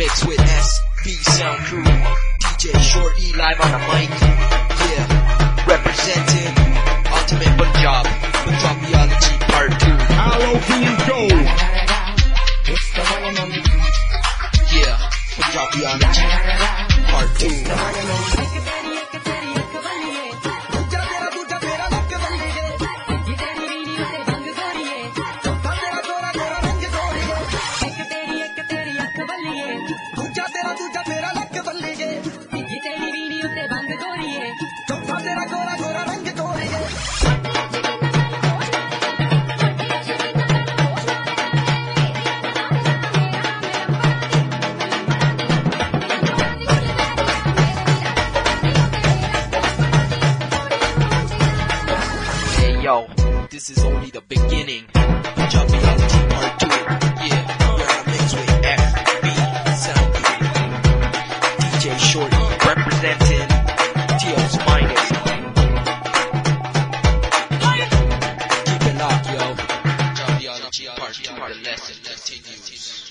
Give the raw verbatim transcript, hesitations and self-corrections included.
mix with S B Sound Crew. D J Shorty live on the mic. Yeah, representing Ultimate Punjab, Punjabiology Part two. Halloween Go! Yeah, Punjabiology Part two. Yo, this is only the beginning. Punjabiology Part two. Yeah, where I mix with F B Sound Crew. D J Shorty representing T O's finest. Keep it locked, yo. Punjabiology Part two. The lesson continues.